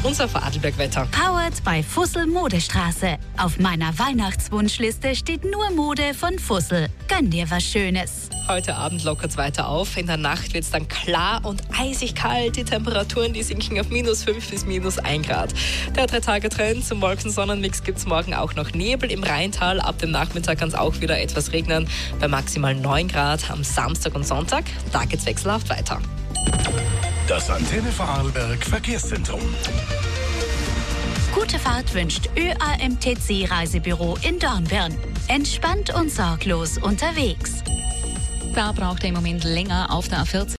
Unser Vorarlberg-Wetter. Powered bei Fussel Modestraße. Auf meiner Weihnachtswunschliste steht nur Mode von Fussel. Gönn dir was Schönes. Heute Abend lockert es weiter auf. In der Nacht wird es dann klar und eisig kalt. Die Temperaturen, die sinken auf -5 bis -1 Grad. Der 3-Tage-Trend zum Wolken-Sonnenmix gibt es morgen auch noch Nebel im Rheintal. Ab dem Nachmittag kann es auch wieder etwas regnen. Bei maximal 9 Grad am Samstag und Sonntag. Da geht es wechselhaft weiter. Das Antenne Vorarlberg Verkehrszentrum. Gute Fahrt wünscht ÖAMTC Reisebüro in Dornbirn. Entspannt und sorglos unterwegs. Wer braucht im Moment länger auf der A40?